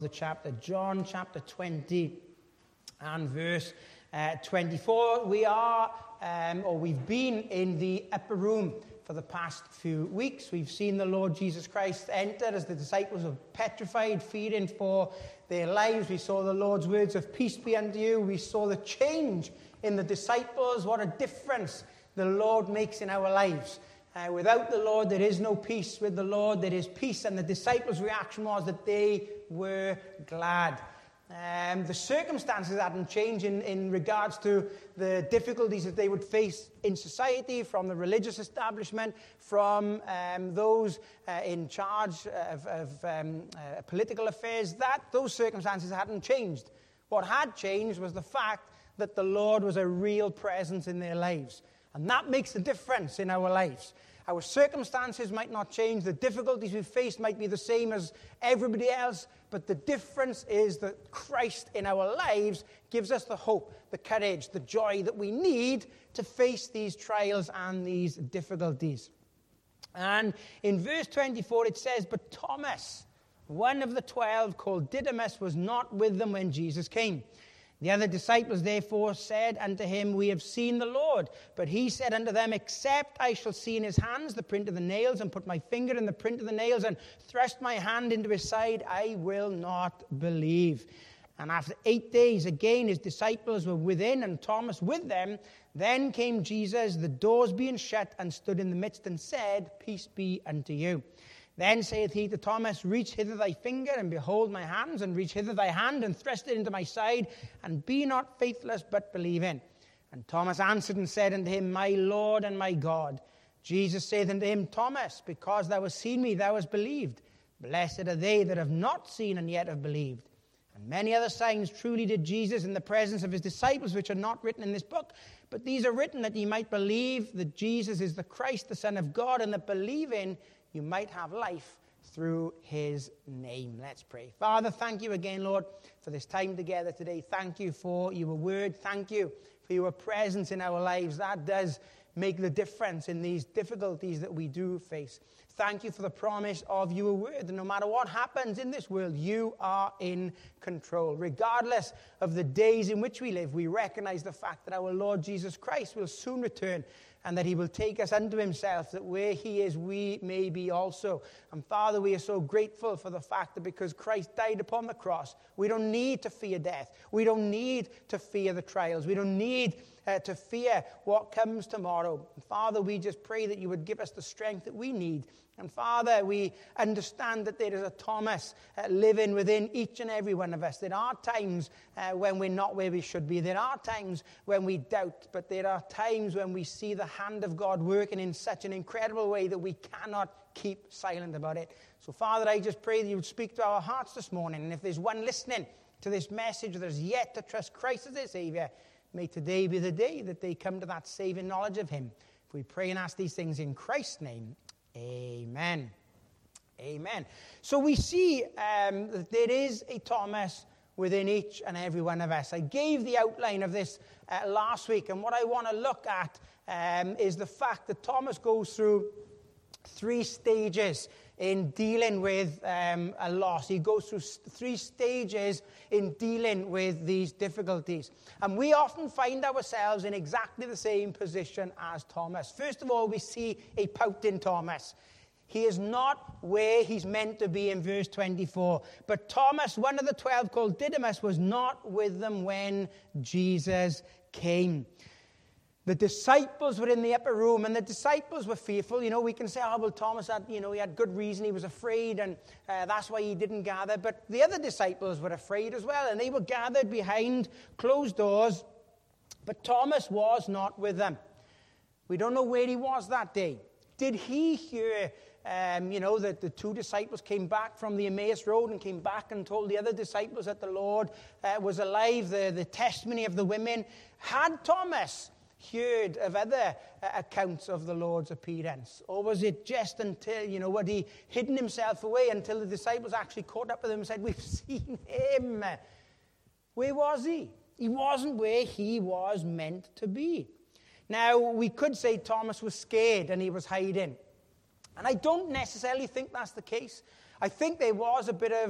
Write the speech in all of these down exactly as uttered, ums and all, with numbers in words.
The chapter, John chapter twenty and verse uh, twenty-four. We are, um, or we've been in the upper room for the past few weeks. We've seen the Lord Jesus Christ enter as the disciples were petrified, fearing for their lives. We saw the Lord's words of peace be unto you. We saw the change in the disciples. What a difference the Lord makes in our lives. Uh, without the Lord, there is no peace. With the Lord, there is peace. And the disciples' reaction was that they were glad. Um, the circumstances hadn't changed in, in regards to the difficulties that they would face in society, from the religious establishment, from um, those uh, in charge of, of um, uh, political affairs. That those circumstances hadn't changed. What had changed was the fact that the Lord was a real presence in their lives. And that makes a difference in our lives. Our circumstances might not change. The difficulties we face might be the same as everybody else. But the difference is that Christ in our lives gives us the hope, the courage, the joy that we need to face these trials and these difficulties. And in verse twenty-four it says, "But Thomas, one of the twelve, called Didymus, was not with them when Jesus came. The other disciples therefore said unto him, We have seen the Lord. But he said unto them, Except I shall see in his hands the print of the nails, and put my finger in the print of the nails, and thrust my hand into his side, I will not believe. And after eight days, again his disciples were within, and Thomas with them. Then came Jesus, the doors being shut, and stood in the midst, and said, Peace be unto you. Then saith he to Thomas, Reach hither thy finger, and behold my hands, and reach hither thy hand, and thrust it into my side, and be not faithless, but believing. And Thomas answered and said unto him, My Lord and my God. Jesus saith unto him, Thomas, because thou hast seen me, thou hast believed. Blessed are they that have not seen and yet have believed. And many other signs truly did Jesus in the presence of his disciples, which are not written in this book. But these are written that ye might believe that Jesus is the Christ, the Son of God, and that believing you might have life through his name. Let's pray. Father, thank you again, Lord, for this time together today. Thank you for your word. Thank you for your presence in our lives. That does make the difference in these difficulties that we do face. Thank you for the promise of your word. And no matter what happens in this world, you are in control. Regardless of the days in which we live, we recognize the fact that our Lord Jesus Christ will soon return, and that he will take us unto himself, that where he is, we may be also. And Father, we are so grateful for the fact that because Christ died upon the cross, we don't need to fear death. We don't need to fear the trials. We don't need uh, to fear what comes tomorrow. And Father, we just pray that you would give us the strength that we need. And Father, we understand that there is a Thomas uh, living within each and every one of us. There are times uh, when we're not where we should be. There are times when we doubt, but there are times when we see the hand of God working in such an incredible way that we cannot keep silent about it. So Father, I just pray that you would speak to our hearts this morning. And if there's one listening to this message that is yet to trust Christ as their Savior, may today be the day that they come to that saving knowledge of him. If we pray and ask these things in Christ's name, amen. Amen. So we see um, that there is a Thomas within each and every one of us. I gave the outline of this uh, last week, and what I want to look at um, is the fact that Thomas goes through three stages in dealing with um, a loss. He goes through three stages in dealing with these difficulties. And we often find ourselves in exactly the same position as Thomas. First of all, we see a pouting Thomas. He is not where he's meant to be in verse twenty-four. But Thomas, one of the twelve called Didymus, was not with them when Jesus came. The disciples were in the upper room, and the disciples were fearful. You know, we can say, oh, well, Thomas had, you know, he had good reason. He was afraid, and uh, that's why he didn't gather. But the other disciples were afraid as well, and they were gathered behind closed doors. But Thomas was not with them. We don't know where he was that day. Did he hear, um, you know, that the two disciples came back from the Emmaus Road and came back and told the other disciples that the Lord uh, was alive, the, the testimony of the women? Had Thomas heard of other uh, accounts of the Lord's appearance? Or was it just until, you know, had he hidden himself away until the disciples actually caught up with him and said, we've seen him? Where was he? He wasn't where he was meant to be. Now, we could say Thomas was scared and he was hiding. And I don't necessarily think that's the case. I think there was a bit of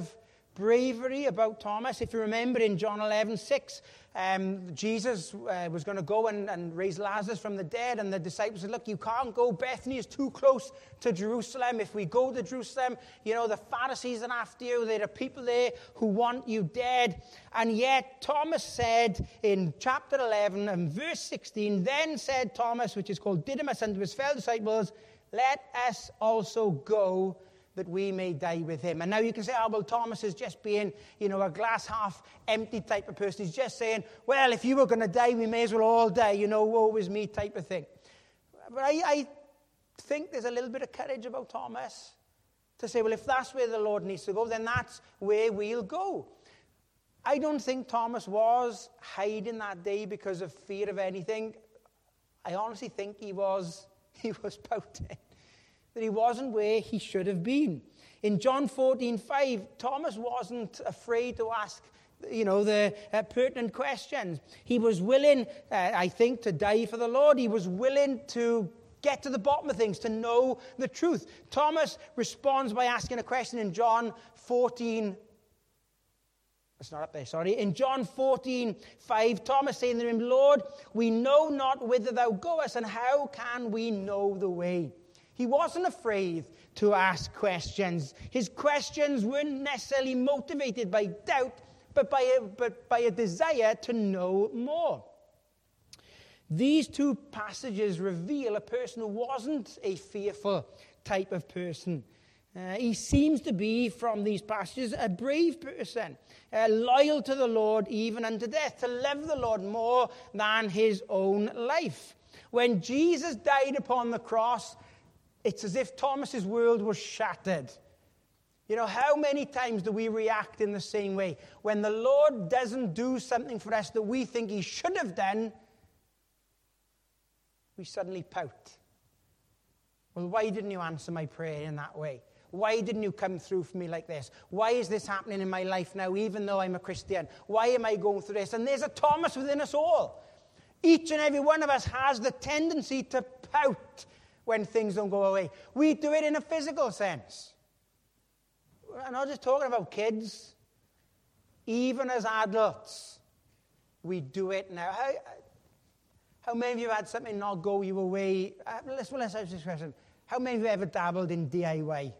bravery about Thomas. If you remember in John eleven six, um, Jesus uh, was going to go and, and raise Lazarus from the dead, and the disciples said, look, you can't go. Bethany is too close to Jerusalem. If we go to Jerusalem, you know, the Pharisees are after you. There are people there who want you dead. And yet Thomas said in chapter eleven and verse sixteen, then said Thomas, which is called Didymus, unto his fellow disciples, let us also go, that we may die with him. And now you can say, oh, well, Thomas is just being, you know, a glass half empty type of person. He's just saying, well, if you were going to die, we may as well all die, you know, woe is me type of thing. But I, I think there's a little bit of courage about Thomas to say, well, if that's where the Lord needs to go, then that's where we'll go. I don't think Thomas was hiding that day because of fear of anything. I honestly think he was, he was pouting. That he wasn't where he should have been. In John fourteen five, Thomas wasn't afraid to ask, you know, the uh, pertinent questions. He was willing, uh, I think, to die for the Lord. He was willing to get to the bottom of things, to know the truth. Thomas responds by asking a question in John fourteen. It's not up there, sorry. In John fourteen five, Thomas saying to him, Lord, we know not whither thou goest, and how can we know the way? He wasn't afraid to ask questions. His questions weren't necessarily motivated by doubt, but by a, but by a desire to know more. These two passages reveal a person who wasn't a fearful type of person. Uh, he seems to be, from these passages, a brave person, uh, loyal to the Lord even unto death, to love the Lord more than his own life. When Jesus died upon the cross, it's as if Thomas's world was shattered. You know, how many times do we react in the same way? When the Lord doesn't do something for us that we think he should have done, we suddenly pout. Well, why didn't you answer my prayer in that way? Why didn't you come through for me like this? Why is this happening in my life now, even though I'm a Christian? Why am I going through this? And there's a Thomas within us all. Each and every one of us has the tendency to pout when things don't go away. We do it in a physical sense. I'm not just talking about kids. Even as adults, we do it now. How, how many of you had something not go your way? Uh, let's, well, let's ask this question. How many of you ever dabbled in D I Y?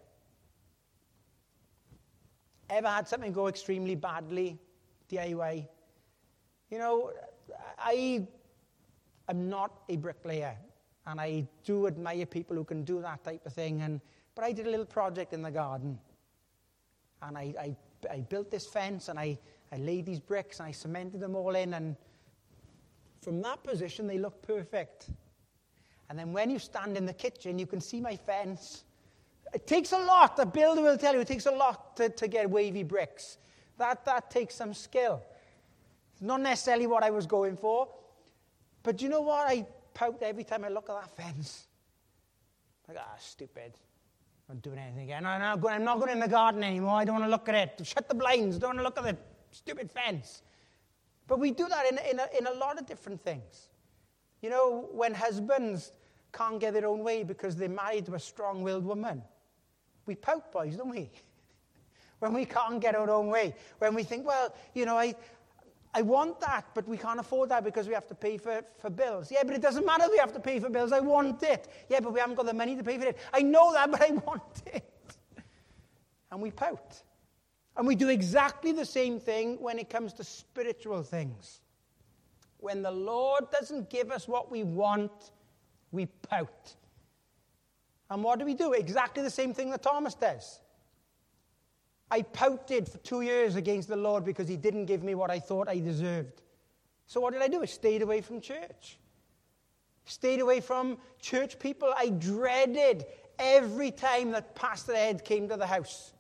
Ever had something go extremely badly? D I Y? You know, I am not a bricklayer. And I do admire people who can do that type of thing. And but I did a little project in the garden. And I, I, I built this fence, and I, I laid these bricks, and I cemented them all in. And from that position, they look perfect. And then when you stand in the kitchen, you can see my fence. It takes a lot. The builder will tell you it takes a lot to, to get wavy bricks. That, that takes some skill. It's not necessarily what I was going for. But you know what? I pout every time I look at that fence. Like, ah, stupid. I'm not doing anything again. I'm not, going, I'm not going in the garden anymore. I don't want to look at it. Shut the blinds. Don't want to look at the stupid fence. But we do that in, in, a, in a lot of different things. You know, when husbands can't get their own way because they're married to a strong-willed woman, we pout, boys, don't we? When we can't get our own way. When we think, well, you know, I... I want that, but we can't afford that because we have to pay for, for bills. Yeah, but it doesn't matter if we have to pay for bills. I want it. Yeah, but we haven't got the money to pay for it. I know that, but I want it. And we pout. And we do exactly the same thing when it comes to spiritual things. When the Lord doesn't give us what we want, we pout. And what do we do? Exactly the same thing that Thomas does. I pouted for two years against the Lord because he didn't give me what I thought I deserved. So what did I do? I stayed away from church. Stayed away from church people. I dreaded every time that Pastor Ed came to the house.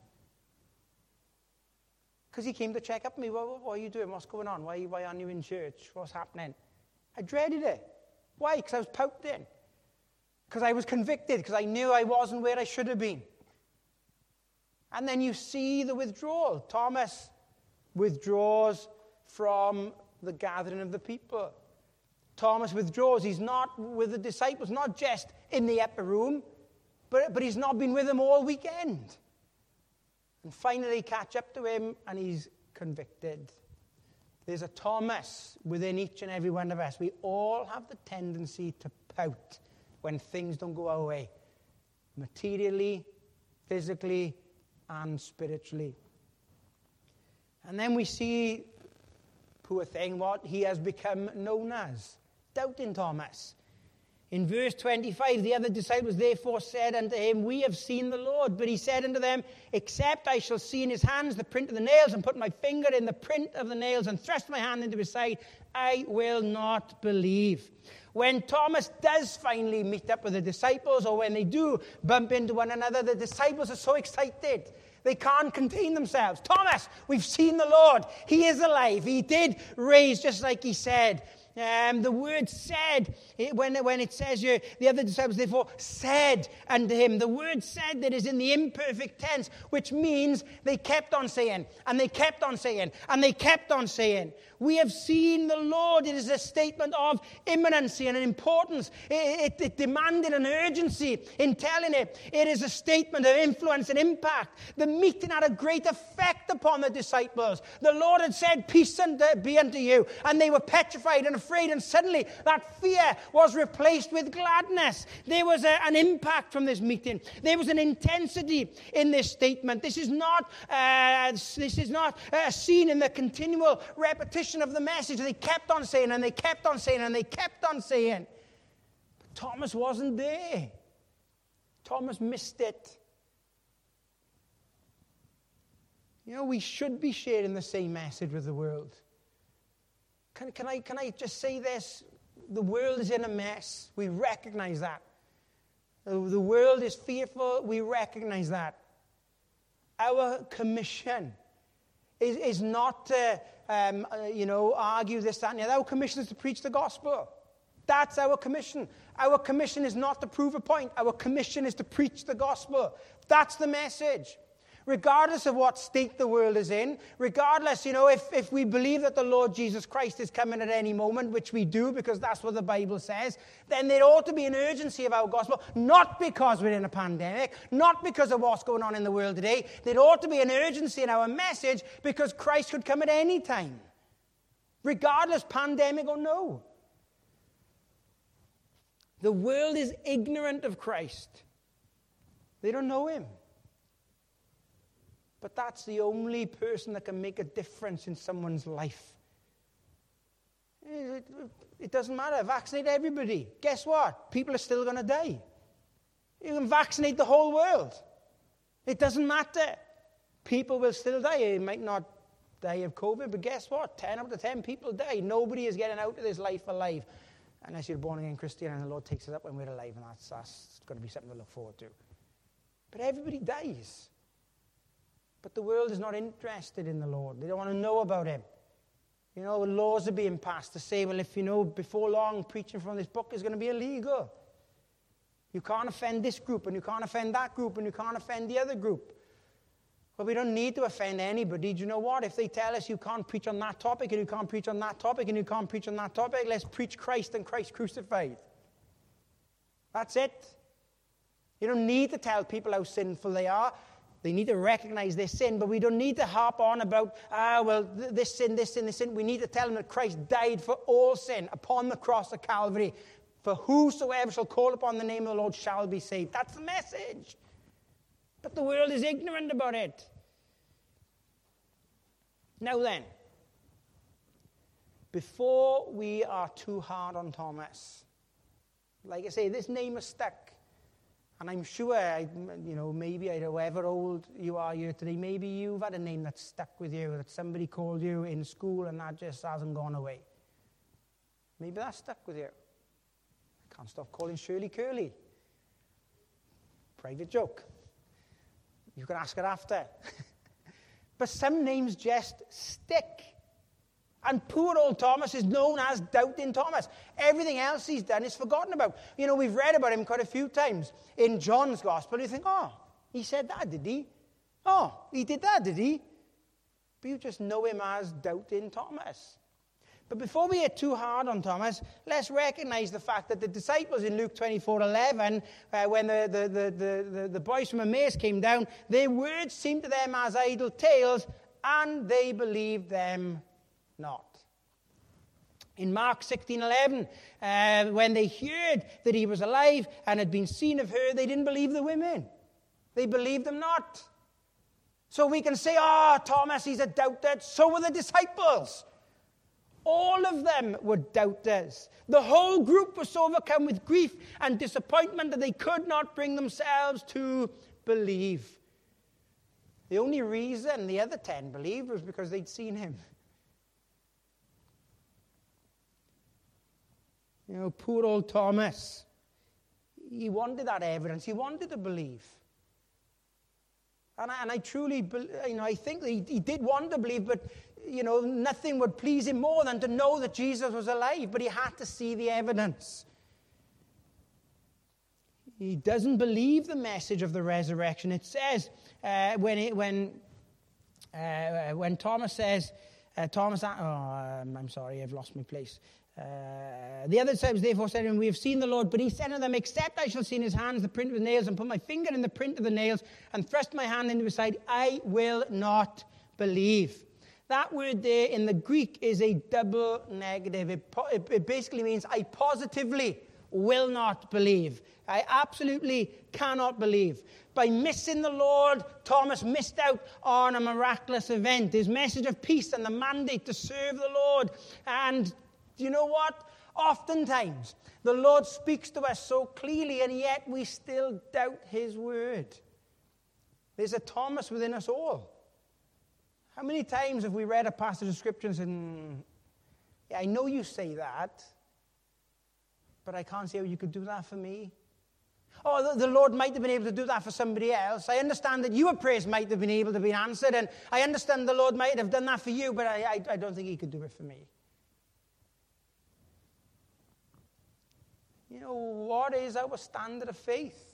Because he came to check up on me. Well, what are you doing? What's going on? Why, why aren't you in church? What's happening? I dreaded it. Why? Because I was pouting. Because I was convicted. Because I knew I wasn't where I should have been. And then you see the withdrawal. Thomas withdraws from the gathering of the people. Thomas withdraws. He's not with the disciples, not just in the upper room, but, but he's not been with them all weekend. And finally catch up to him, and he's convicted. There's a Thomas within each and every one of us. We all have the tendency to pout when things don't go our way, materially, physically, and spiritually. And then we see, poor thing, what he has become known as, Doubting Thomas. In verse twenty-five, the other disciples therefore said unto him, We have seen the Lord. But he said unto them, Except I shall see in his hands the print of the nails, and put my finger in the print of the nails, and thrust my hand into his side, I will not believe. When Thomas does finally meet up with the disciples, or when they do bump into one another, the disciples are so excited. They can't contain themselves. Thomas, we've seen the Lord. He is alive. He did raise just like he said. Um, the word said, it, when, when it says here, the other disciples therefore said unto him. The word said that is in the imperfect tense, which means they kept on saying, and they kept on saying, and they kept on saying. We have seen the Lord. It is a statement of imminency and importance. It, it, it demanded an urgency in telling it. It is a statement of influence and impact. The meeting had a great effect upon the disciples. The Lord had said, Peace be unto you. And they were petrified and afraid, and suddenly that fear was replaced with gladness. There was a, an impact from this meeting. There was an intensity in this statement. This is not uh, this is not uh, seen in the continual repetition of the message. They kept on saying, and they kept on saying, and they kept on saying. But Thomas wasn't there. Thomas missed it. You know, we should be sharing the same message with the world. Can, can, I, can I just say this? The world is in a mess. We recognize that. The world is fearful. We recognize that. Our commission is, is not to, um, uh, you know, argue this, that, and the other. Our commission is to preach the gospel. That's our commission. Our commission is not to prove a point. Our commission is to preach the gospel. That's the message. Regardless of what state the world is in, regardless, you know, if, if we believe that the Lord Jesus Christ is coming at any moment, which we do because that's what the Bible says, then there ought to be an urgency of our gospel, not because we're in a pandemic, not because of what's going on in the world today. There ought to be an urgency in our message because Christ could come at any time, regardless, pandemic or no. The world is ignorant of Christ. They don't know him. But that's the only person that can make a difference in someone's life. It, it, it doesn't matter. Vaccinate everybody. Guess what? People are still going to die. You can vaccinate the whole world. It doesn't matter. People will still die. They might not die of COVID, but guess what? ten out of ten people die. Nobody is getting out of this life alive unless you're born again Christian and the Lord takes us up when we're alive, and that's, that's going to be something to look forward to. But everybody dies. But the world is not interested in the Lord. They don't want to know about him. You know, laws are being passed to say, well, if you know, before long, preaching from this book is going to be illegal. You can't offend this group, and you can't offend that group, and you can't offend the other group. Well, we don't need to offend anybody. Do you know what? If they tell us you can't preach on that topic, and you can't preach on that topic, and you can't preach on that topic, let's preach Christ and Christ crucified. That's it. You don't need to tell people how sinful they are. They need to recognize their sin, but we don't need to harp on about, ah, well, th- this sin, this sin, this sin. We need to tell them that Christ died for all sin upon the cross of Calvary. For whosoever shall call upon the name of the Lord shall be saved. That's the message. But the world is ignorant about it. Now then, before we are too hard on Thomas, like I say, this name is stuck. And I'm sure, I, you know, maybe however old you are here today, maybe you've had a name that's stuck with you, that somebody called you in school and that just hasn't gone away. Maybe that's stuck with you. I can't stop calling Shirley Curly. Private joke. You can ask her after. But some names just stick. And poor old Thomas is known as Doubting Thomas. Everything else he's done is forgotten about. You know, we've read about him quite a few times in John's Gospel. You think, oh, he said that, did he? Oh, he did that, did he? But you just know him as Doubting Thomas. But before we get too hard on Thomas, let's recognize the fact that the disciples in Luke twenty-four eleven, uh, when the, the, the, the, the boys from Emmaus came down, their words seemed to them as idle tales, and they believed them not. In Mark sixteen eleven, uh, when they heard that he was alive and had been seen of her, they didn't believe the women. They believed them not. So we can say, oh, Thomas, he's a doubter. So were the disciples. All of them were doubters. The whole group was so overcome with grief and disappointment that they could not bring themselves to believe. The only reason the other ten believed was because they'd seen him. You know, poor old Thomas. He wanted that evidence. He wanted to believe. And I, and I truly, you know, I think he, he did want to believe, but, you know, nothing would please him more than to know that Jesus was alive. But he had to see the evidence. He doesn't believe the message of the resurrection. It says, uh, when, it, when, uh, when Thomas says, uh, Thomas, oh, um, I'm sorry, I've lost my place. Uh, the other disciples therefore said to him, we have seen the Lord. But he said to them, except I shall see in his hands the print of the nails, and put my finger in the print of the nails, and thrust my hand into his side, I will not believe. That word there in the Greek is a double negative. It, po- it basically means I positively will not believe. I absolutely cannot believe. By missing the Lord, Thomas missed out on a miraculous event, his message of peace and the mandate to serve the Lord. And you know what? Oftentimes, the Lord speaks to us so clearly, and yet we still doubt his word. There's a Thomas within us all. How many times have we read a passage of Scripture and said, yeah, I know you say that, but I can't see how you could do that for me. Oh, the, the Lord might have been able to do that for somebody else. I understand that your prayers might have been able to be answered, and I understand the Lord might have done that for you, but I, I, I don't think he could do it for me. You know, what is our standard of faith?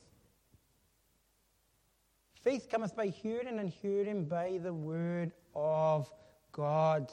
Faith cometh by hearing, and hearing by the word of God.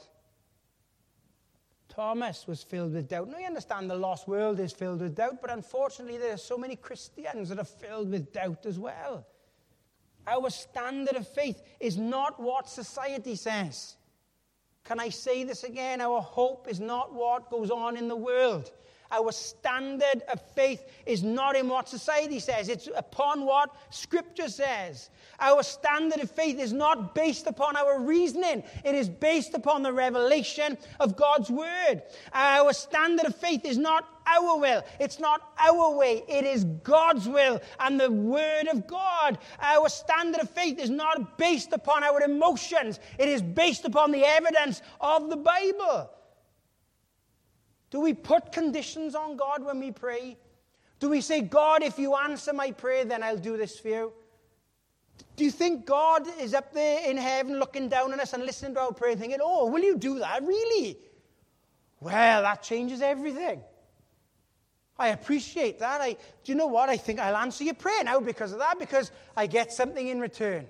Thomas was filled with doubt. Now, you understand the lost world is filled with doubt, but unfortunately there are so many Christians that are filled with doubt as well. Our standard of faith is not what society says. Can I say this again? Our hope is not what goes on in the world. Our standard of faith is not in what society says. It's upon what Scripture says. Our standard of faith is not based upon our reasoning. It is based upon the revelation of God's Word. Our standard of faith is not our will. It's not our way. It is God's will and the Word of God. Our standard of faith is not based upon our emotions. It is based upon the evidence of the Bible. Do we put conditions on God when we pray? Do we say, God, if you answer my prayer, then I'll do this for you? Do you think God is up there in heaven looking down on us and listening to our prayer thinking, oh, will you do that? Really? Well, that changes everything. I appreciate that. I, do you know what? I think I'll answer your prayer now because of that, because I get something in return.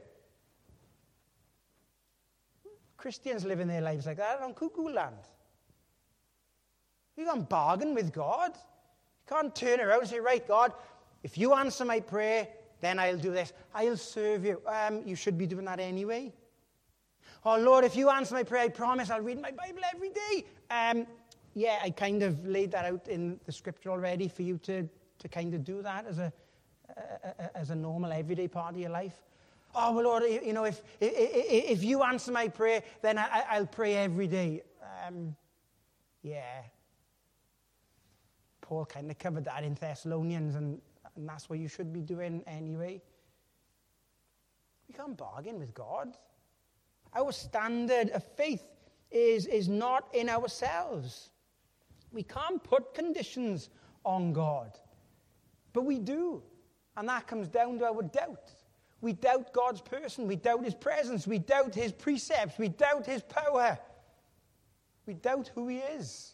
Christians living their lives like that on cuckoo land. You can't bargain with God. You can't turn around and say, right, God, if you answer my prayer, then I'll do this. I'll serve you. Um, you should be doing that anyway. Oh, Lord, if you answer my prayer, I promise I'll read my Bible every day. Um, yeah, I kind of laid that out in the Scripture already for you to, to kind of do that as a, a as a normal, everyday part of your life. Oh, well, Lord, you know, if if, if you answer my prayer, then I, I'll pray every day. Um, yeah. Paul kind of covered that in Thessalonians, and, and that's what you should be doing anyway. We can't bargain with God. Our standard of faith is, is not in ourselves. We can't put conditions on God. But we do. And that comes down to our doubt. We doubt God's person. We doubt his presence. We doubt his precepts. We doubt his power. We doubt who he is.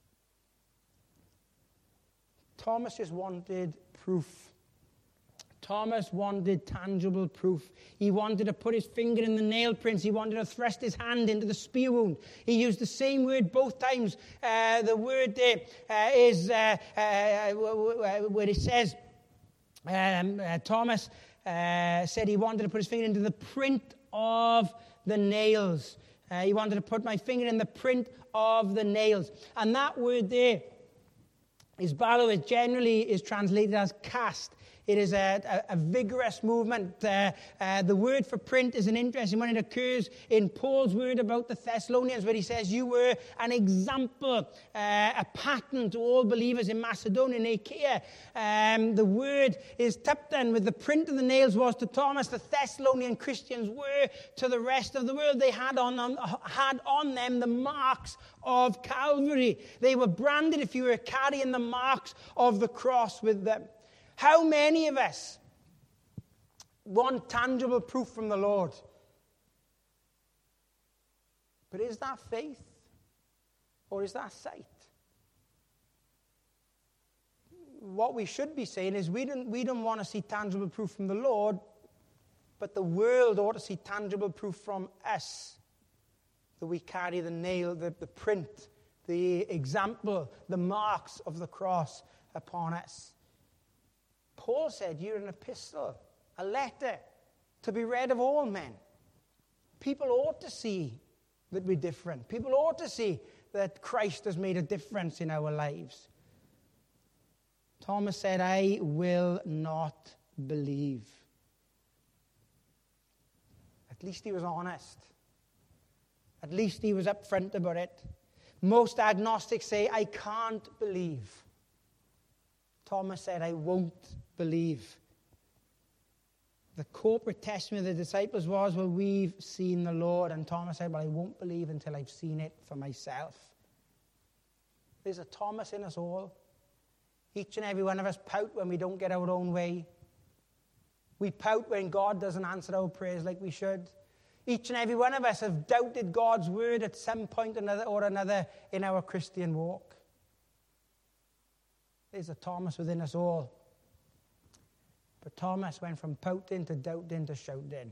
Thomas just wanted proof. Thomas wanted tangible proof. He wanted to put his finger in the nail prints. He wanted to thrust his hand into the spear wound. He used the same word both times. Uh, the word there uh, is uh, uh, where it says, um, uh, Thomas uh, said he wanted to put his finger into the print of the nails. Uh, he wanted to put my finger in the print of the nails. And that word there, is balo, it generally is translated as cast. It is a, a, a vigorous movement. Uh, uh, the word for print is an interesting one. It occurs in Paul's word about the Thessalonians, where he says, you were an example, uh, a pattern to all believers in Macedonia and Achaia. Um, the word is taptan, with the print of the nails was to Thomas. The Thessalonian Christians were to the rest of the world. They had on, on, had on them the marks of Calvary. They were branded, if you were carrying the marks of the cross with them. How many of us want tangible proof from the Lord? But is that faith? Or is that sight? What we should be saying is we don't, we don't want to see tangible proof from the Lord, but the world ought to see tangible proof from us. That we carry the nail, the, the print, the example, the marks of the cross upon us. Paul said, you're an epistle, a letter, to be read of all men. People ought to see that we're different. People ought to see that Christ has made a difference in our lives. Thomas said, I will not believe. At least he was honest. At least he was upfront about it. Most agnostics say, I can't believe. Thomas said, I won't believe. The corporate testimony of the disciples was, well, we've seen the Lord. And Thomas said, well, I won't believe until I've seen it for myself. There's a Thomas in us all. Each and every one of us pout when we don't get our own way. We pout when God doesn't answer our prayers like we should. Each and every one of us have doubted God's word at some point or another in our Christian walk. There's a Thomas within us all. But Thomas went from pouting to doubting to shouting.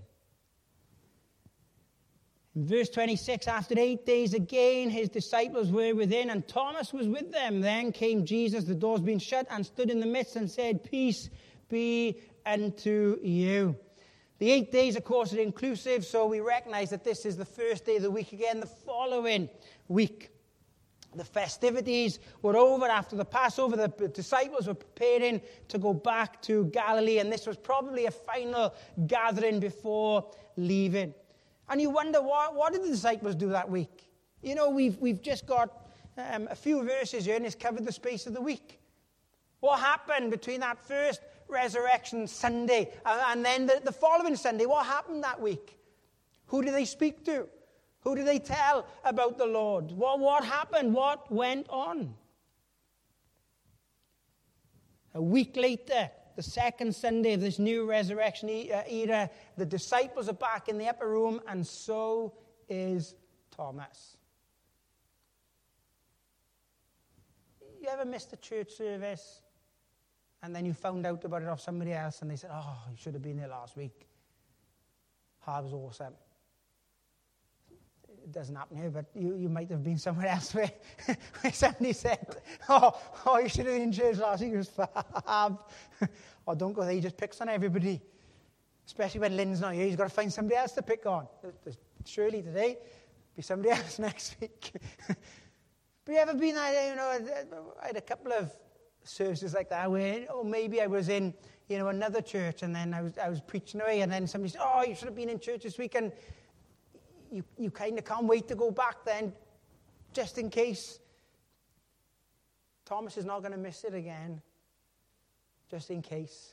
In verse twenty-six, after eight days again, his disciples were within, and Thomas was with them. Then came Jesus, the doors being shut, and stood in the midst and said, peace be unto you. The eight days, of course, are inclusive, so we recognize that this is the first day of the week again, the following week. The festivities were over after the Passover. The disciples were preparing to go back to Galilee, and this was probably a final gathering before leaving. And you wonder, what, what did the disciples do that week? You know, we've, we've just got um, a few verses here, and it's covered the space of the week. What happened between that first resurrection Sunday and, and then the, the following Sunday? What happened that week? Who did they speak to? Who did they tell about the Lord? What, what happened? What went on? A week later, the second Sunday of this new resurrection era, the disciples are back in the upper room, and so is Thomas. You ever missed a church service, and then you found out about it off somebody else, and they said, oh, you should have been there last week. Oh, it was awesome. It doesn't happen here, but you, you might have been somewhere else where, where somebody said, oh, oh, you should have been in church last week. It was fab. Oh, don't go there. He just picks on everybody. Especially when Lynn's not here. He's got to find somebody else to pick on. Surely today, be somebody else next week. But you ever been there, you know, I had a couple of services like that where, or maybe I was in, you know, another church, and then I was I was preaching away, and then somebody said, oh, you should have been in church this week, and You, you kind of can't wait to go back then, just in case. Thomas is not going to miss it again, just in case.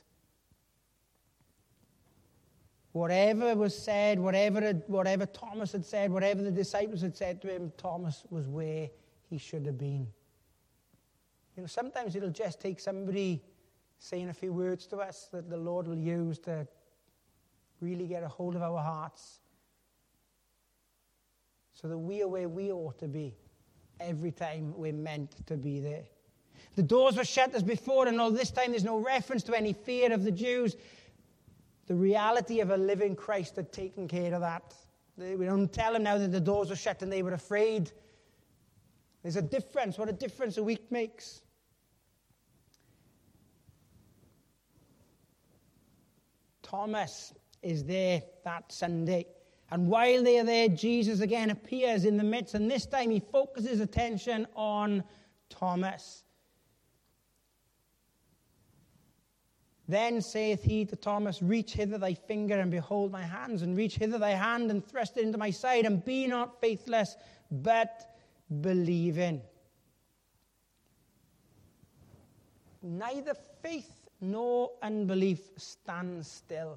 Whatever was said, whatever, whatever Thomas had said, whatever the disciples had said to him, Thomas was where he should have been. You know, sometimes it'll just take somebody saying a few words to us that the Lord will use to really get a hold of our hearts, so that we are where we ought to be every time we're meant to be there. The doors were shut as before, and all this time there's no reference to any fear of the Jews. The reality of a living Christ had taken care of that. We don't tell them now that the doors were shut and they were afraid. There's a difference. What a difference a week makes. Thomas is there that Sunday. And while they are there, Jesus again appears in the midst. And this time he focuses attention on Thomas. Then saith he to Thomas, reach hither thy finger, and behold my hands, and reach hither thy hand, and thrust it into my side, and be not faithless, but believing. Neither faith nor unbelief stand still.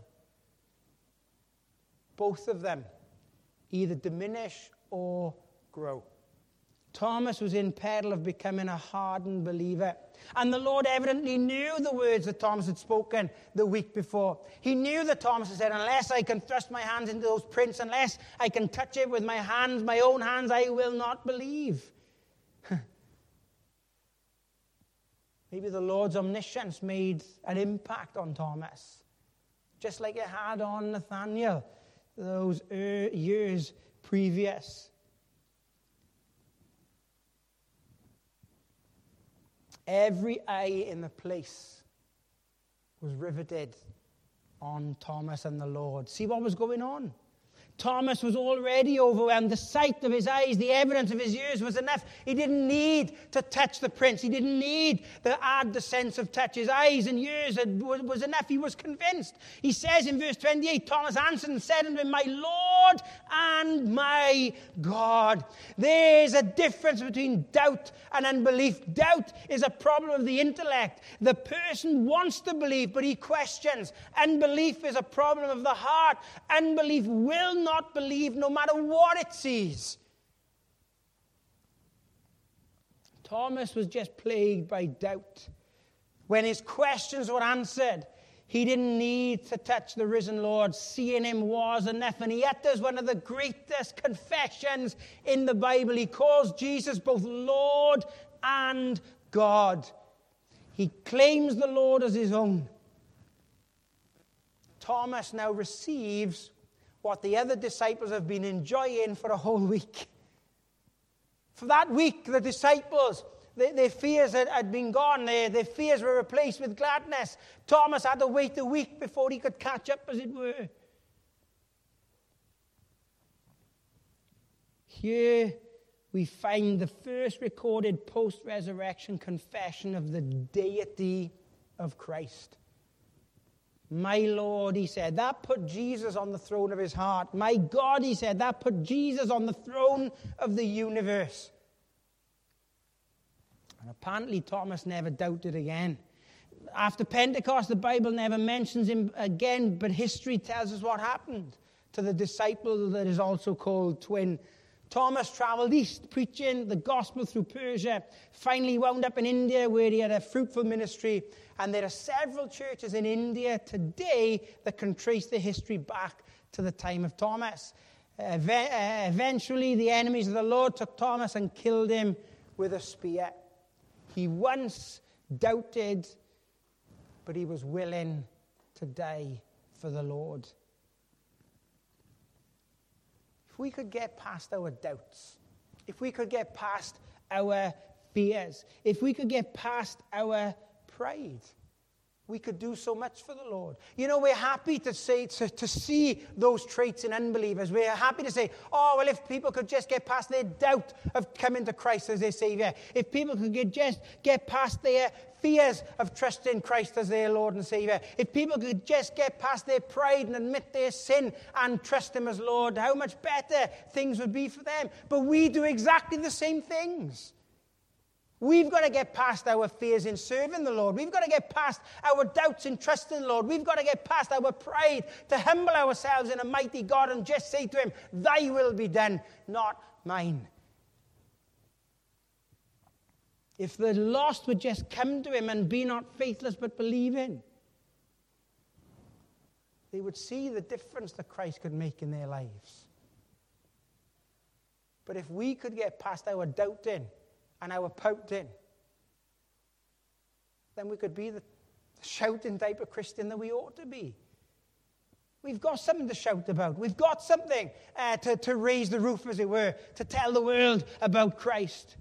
Both of them either diminish or grow. Thomas was in peril of becoming a hardened believer. And the Lord evidently knew the words that Thomas had spoken the week before. He knew that Thomas had said, unless I can thrust my hands into those prints, unless I can touch it with my hands, my own hands, I will not believe. Maybe the Lord's omniscience made an impact on Thomas, just like it had on Nathanael those years previous. Every eye in the place was riveted on Thomas and the Lord. See what was going on? Thomas was already overwhelmed. The sight of his eyes, the evidence of his ears was enough. He didn't need to touch the prints. He didn't need to add the sense of touch. His eyes and ears had, was, was enough. He was convinced. He says in verse twenty-eight, Thomas answered and said unto him, my Lord and my God. There's a difference between doubt and unbelief. Doubt is a problem of the intellect. The person wants to believe, but he questions. Unbelief is a problem of the heart. Unbelief will not not believe no matter what it sees. Thomas was just plagued by doubt. When his questions were answered, he didn't need to touch the risen Lord. Seeing him was enough. And he utters one of the greatest confessions in the Bible. He calls Jesus both Lord and God. He claims the Lord as his own. Thomas now receives what the other disciples have been enjoying for a whole week. For that week, the disciples, their, their fears had, had been gone. Their, their fears were replaced with gladness. Thomas had to wait a week before he could catch up, as it were. Here we find the first recorded post-resurrection confession of the deity of Christ. My Lord, he said, that put Jesus on the throne of his heart. My God, he said, that put Jesus on the throne of the universe. And apparently Thomas never doubted again. After Pentecost, the Bible never mentions him again, but history tells us what happened to the disciple that is also called twin. Thomas traveled east, preaching the gospel through Persia, finally wound up in India where he had a fruitful ministry. And there are several churches in India today that can trace their history back to the time of Thomas. Uh, eventually, the enemies of the Lord took Thomas and killed him with a spear. He once doubted, but he was willing to die for the Lord. If we could get past our doubts, if we could get past our fears, if we could get past our pride, we could do so much for the Lord. You know, we're happy to say to, to see those traits in unbelievers. We're happy to say, oh, well, if people could just get past their doubt of coming to Christ as their Savior, if people could get, just get past their fears of trusting Christ as their Lord and Savior, if people could just get past their pride and admit their sin and trust him as Lord, how much better things would be for them. But we do exactly the same things. We've got to get past our fears in serving the Lord. We've got to get past our doubts in trusting the Lord. We've got to get past our pride to humble ourselves in a mighty God and just say to him, thy will be done, not mine. If the lost would just come to him and be not faithless but believing, they would see the difference that Christ could make in their lives. But if we could get past our doubting and our pouting, then we could be the shouting type of Christian that we ought to be. We've got something to shout about. We've got something uh, to, to raise the roof, as it were, to tell the world about Christ.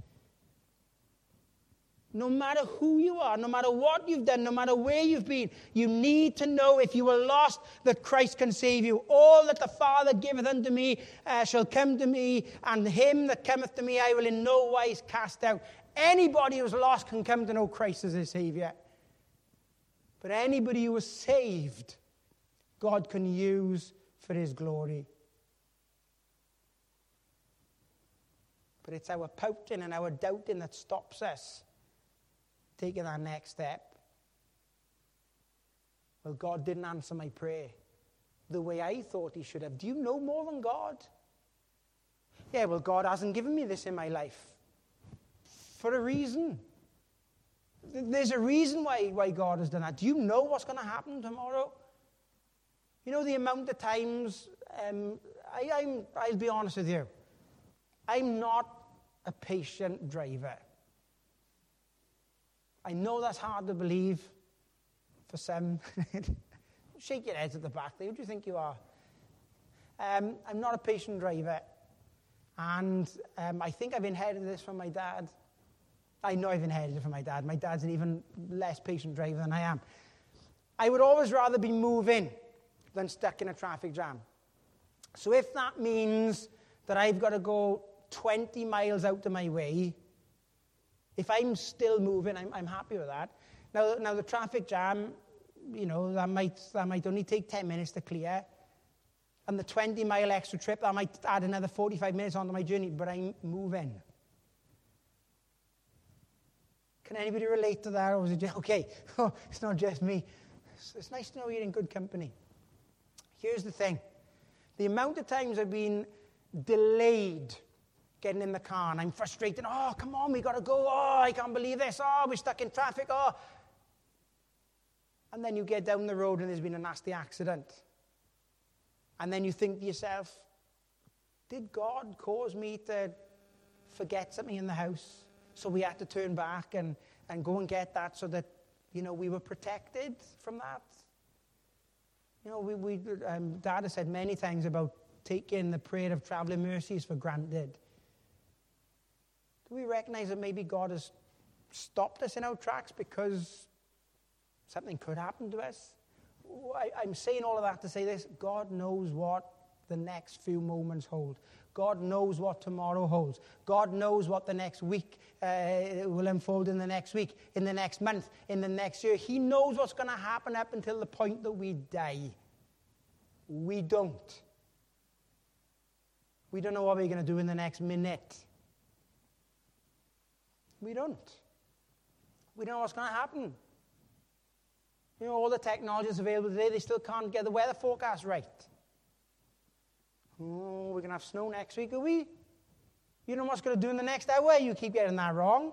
No matter who you are, no matter what you've done, no matter where you've been, you need to know, if you were lost, that Christ can save you. All that the Father giveth unto me uh, shall come to me, and him that cometh to me I will in no wise cast out. Anybody who's lost can come to know Christ as their Savior. But anybody who is saved, God can use for his glory. But it's our pouting and our doubting that stops us taking that next step. Well, God didn't answer my prayer the way I thought he should have. Do you know more than God? Yeah, well, God hasn't given me this in my life for a reason. There's a reason why, why God has done that. Do you know what's going to happen tomorrow? You know the amount of times, um, I, I'm, I'll be honest with you, I'm not a patient driver. I know that's hard to believe for some. Shake your heads at the back there. Who do you think you are? Um, I'm not a patient driver. And um, I think I've inherited this from my dad. I know I've inherited it from my dad. My dad's an even less patient driver than I am. I would always rather be moving than stuck in a traffic jam. So if that means that I've got to go twenty miles out of my way, if I'm still moving, I'm, I'm happy with that. Now, now the traffic jam, you know, that might that might only take ten minutes to clear. And the twenty mile extra trip, that might add another forty-five minutes onto my journey, but I'm moving. Can anybody relate to that? Or is it just, okay, oh, it's not just me. It's, it's nice to know you're in good company. Here's the thing. The amount of times I've been delayed getting in the car and I'm frustrated. Oh, come on, we got to go. Oh, I can't believe this. Oh, we're stuck in traffic. Oh. And then you get down the road and there's been a nasty accident. And then you think to yourself, did God cause me to forget something in the house? So we had to turn back and, and go and get that so that, you know, we were protected from that. You know, we, we um, Dad has said many times about taking the prayer of traveling mercies for granted. Do we recognize that maybe God has stopped us in our tracks because something could happen to us? I, I'm saying all of that to say this. God knows what the next few moments hold. God knows what tomorrow holds. God knows what the next week uh, will unfold in the next week, in the next month, in the next year. He knows what's going to happen up until the point that we die. We don't. We don't know what we're going to do in the next minute. We don't. We don't know what's going to happen. You know, all the technology is available today, they still can't get the weather forecast right. Oh, we're going to have snow next week, are we? You know what's going to do in the next hour? You keep getting that wrong.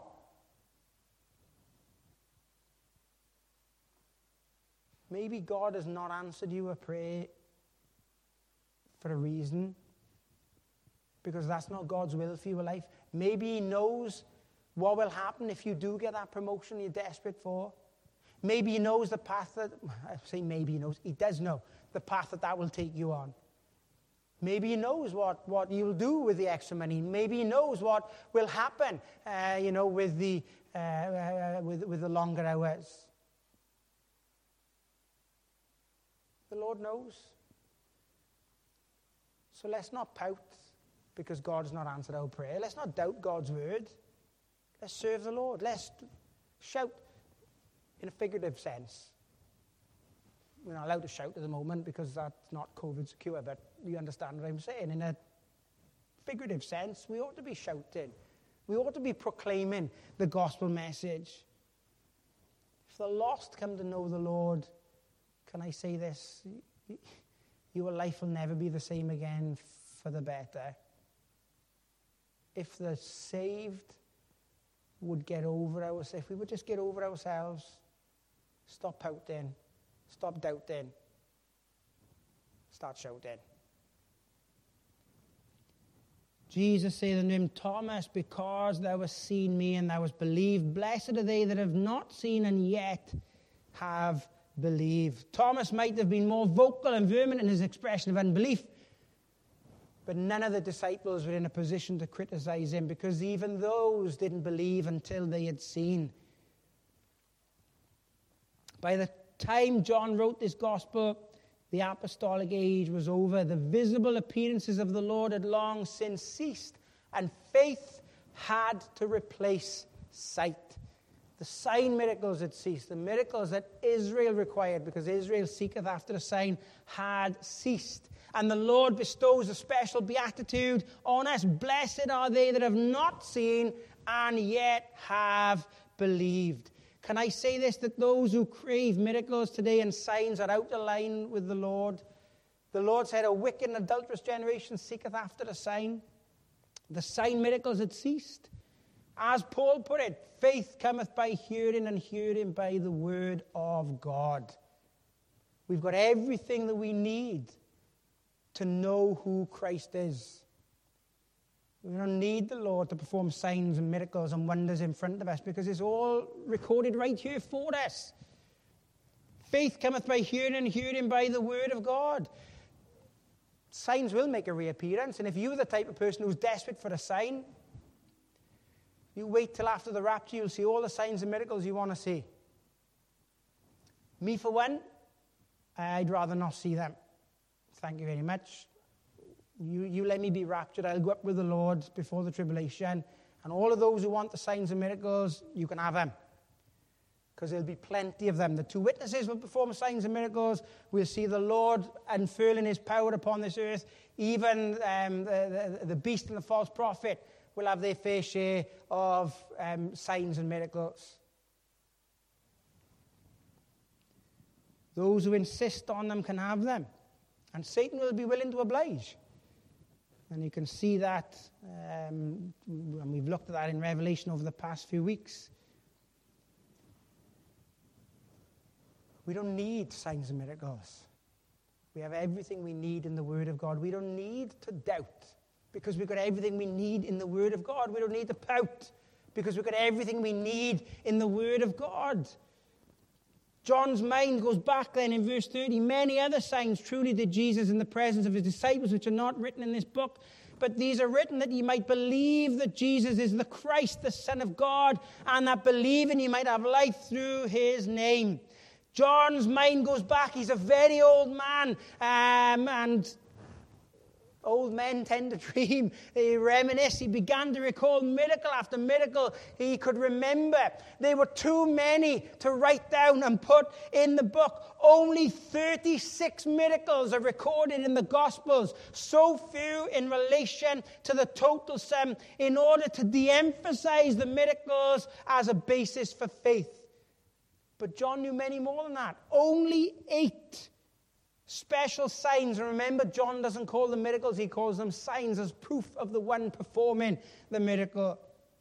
Maybe God has not answered you a prayer for a reason, because that's not God's will for your life. Maybe he knows what will happen if you do get that promotion you're desperate for. Maybe he knows the path that, I say maybe he knows, he does know the path that that will take you on. Maybe he knows what, what you'll do with the extra money. Maybe he knows what will happen, uh, you know, with the, uh, uh, with, with the longer hours. The Lord knows. So let's not pout because God has not answered our prayer. Let's not doubt God's word. Let's serve the Lord. Let's shout in a figurative sense. We're not allowed to shout at the moment because that's not COVID secure, but you understand what I'm saying. In a figurative sense, we ought to be shouting. We ought to be proclaiming the gospel message. If the lost come to know the Lord, can I say this? Your life will never be the same again for the better. If the saved would get over ourselves, if we would just get over ourselves, stop pouting, stop doubting, start shouting. Jesus said unto him, Thomas, because thou hast seen me and thou hast believed, blessed are they that have not seen and yet have believed. Thomas might have been more vocal and vehement in his expression of unbelief, but none of the disciples were in a position to criticize him, because even those didn't believe until they had seen. By the time John wrote this gospel, the apostolic age was over. The visible appearances of the Lord had long since ceased, and faith had to replace sight. The sign miracles had ceased. The miracles that Israel required, because Israel seeketh after a sign, had ceased. And the Lord bestows a special beatitude on us. Blessed are they that have not seen and yet have believed. Can I say this, that those who crave miracles today and signs are out of line with the Lord? The Lord said, a wicked and adulterous generation seeketh after a sign. The sign miracles had ceased. As Paul put it, faith cometh by hearing, and hearing by the word of God. We've got everything that we need to know who Christ is. We don't need the Lord to perform signs and miracles and wonders in front of us, because it's all recorded right here for us. Faith cometh by hearing, and hearing by the word of God. Signs will make a reappearance, and if you're the type of person who's desperate for a sign, you wait till after the rapture, you'll see all the signs and miracles you want to see. Me, for one, I'd rather not see them. Thank you very much. You, you let me be raptured. I'll go up with the Lord before the tribulation. And all of those who want the signs and miracles, you can have them, because there'll be plenty of them. The two witnesses will perform signs and miracles. We'll see the Lord unfurling his power upon this earth. Even um, the, the, the beast and the false prophet will have their fair share of um, signs and miracles. Those who insist on them can have them. And Satan will be willing to oblige. And you can see that, um, and we've looked at that in Revelation over the past few weeks. We don't need signs and miracles. We have everything we need in the Word of God. We don't need to doubt, because we've got everything we need in the Word of God. We don't need to pout, because we've got everything we need in the Word of God. John's mind goes back then in verse thirty. Many other signs truly did Jesus in the presence of his disciples, which are not written in this book. But these are written that ye might believe that Jesus is the Christ, the Son of God, and that believing ye might have life through his name. John's mind goes back. He's a very old man, um, and old men tend to dream. He reminisce. He began to recall miracle after miracle he could remember. There were too many to write down and put in the book. Only thirty-six miracles are recorded in the Gospels, so few in relation to the total sum, in order to de-emphasize the miracles as a basis for faith. But John knew many more than that. Only eight special signs. And remember, John doesn't call them miracles, he calls them signs, as proof of the one performing the miracle.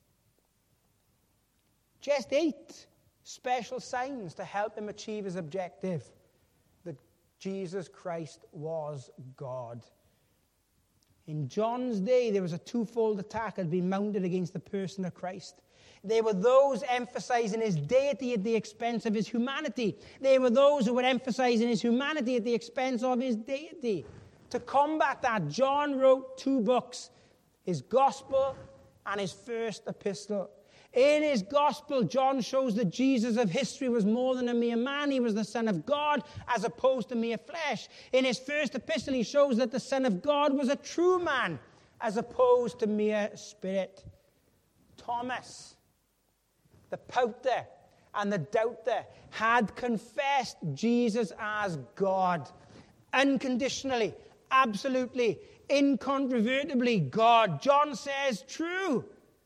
Just eight special signs to help him achieve his objective, that Jesus Christ was God. In John's day, there was a twofold attack that had been mounted against the person of Christ. There were those emphasizing his deity at the expense of his humanity. There were those who were emphasizing his humanity at the expense of his deity. To combat that, John wrote two books, his gospel and his first epistle. In his gospel, John shows that Jesus of history was more than a mere man. He was the Son of God as opposed to mere flesh. In his first epistle, he shows that the Son of God was a true man as opposed to mere spirit. Thomas, the pouter and the doubter, had confessed Jesus as God. Unconditionally, absolutely, incontrovertibly God. John says, true.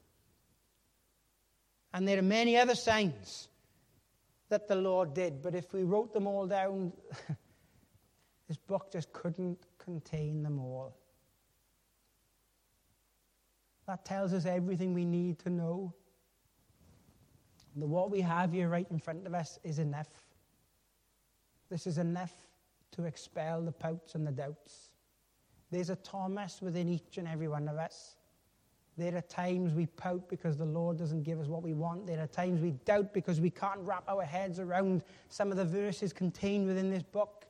And there are many other signs that the Lord did. But if we wrote them all down, this book just couldn't contain them all. That tells us everything we need to know. The what we have here right in front of us is enough. This is enough to expel the pouts and the doubts. There's a Thomas within each and every one of us. There are times we pout because the Lord doesn't give us what we want. There are times we doubt because we can't wrap our heads around some of the verses contained within this book.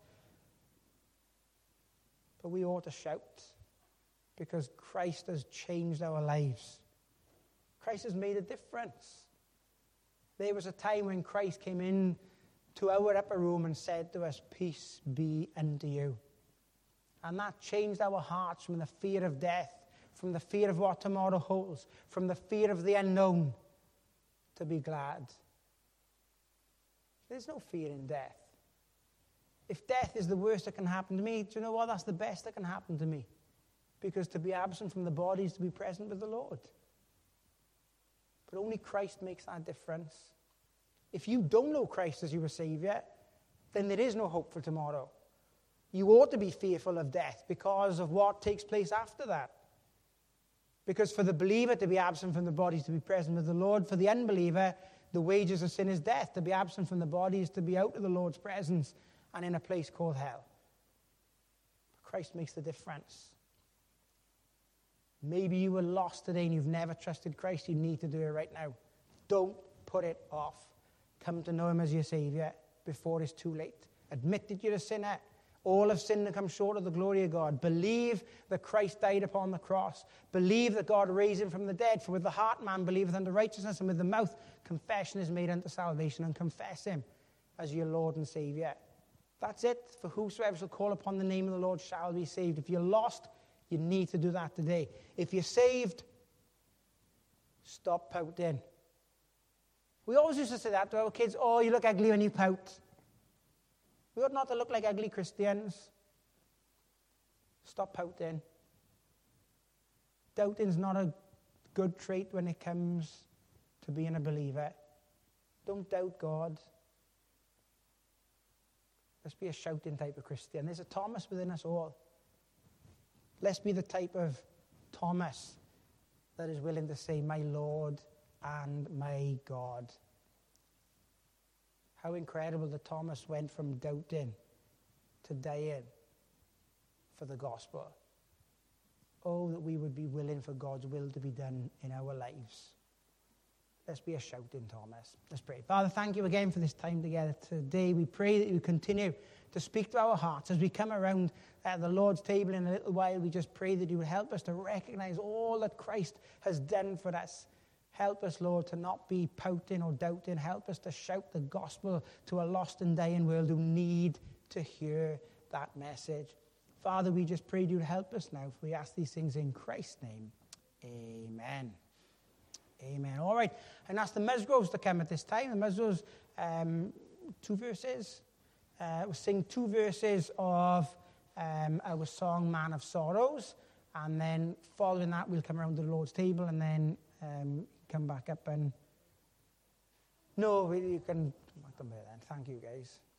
But we ought to shout because Christ has changed our lives. Christ has made a difference. There was a time when Christ came in to our upper room and said to us, "Peace be unto you." And that changed our hearts from the fear of death, from the fear of what tomorrow holds, from the fear of the unknown, to be glad. There's no fear in death. If death is the worst that can happen to me, do you know what? That's the best that can happen to me. Because to be absent from the body is to be present with the Lord. But only Christ makes that difference. If you don't know Christ as your Savior, then there is no hope for tomorrow. You ought to be fearful of death because of what takes place after that. Because for the believer to be absent from the body is to be present with the Lord. For the unbeliever, the wages of sin is death. To be absent from the body is to be out of the Lord's presence and in a place called hell. Christ makes the difference. Maybe you were lost today and you've never trusted Christ. You need to do it right now. Don't put it off. Come to know him as your Savior before it's too late. Admit that you're a sinner. All have sinned and come short of the glory of God. Believe that Christ died upon the cross. Believe that God raised him from the dead. For with the heart man believeth unto righteousness, and with the mouth confession is made unto salvation. And confess him as your Lord and Savior. That's it. For whosoever shall call upon the name of the Lord shall be saved. If you're lost, you need to do that today. If you're saved, stop pouting. We always used to say that to our kids. "Oh, you look ugly when you pout." We ought not to look like ugly Christians. Stop pouting. Doubting's not a good trait when it comes to being a believer. Don't doubt God. Let's be a shouting type of Christian. There's a Thomas within us all. Let's be the type of Thomas that is willing to say, "My Lord and my God." How incredible that Thomas went from doubting to dying for the gospel. Oh, that we would be willing for God's will to be done in our lives. Let's be a shouting Thomas. Let's pray. Father, thank you again for this time together today. We pray that you continue to speak to our hearts as we come around at the Lord's table in a little while. We just pray that you would help us to recognize all that Christ has done for us. Help us, Lord, to not be pouting or doubting. Help us to shout the gospel to a lost and dying world who need to hear that message. Father, we just pray you'd help us now. We ask these things in Christ's name. Amen. Amen. All right. And ask the Musgroves to come at this time. The Musgroves, um, two verses. Uh, we'll sing two verses of um, our song, Man of Sorrows. And then following that, we'll come around to the Lord's table and then um, come back up and... No, you can... Then. Thank you, guys.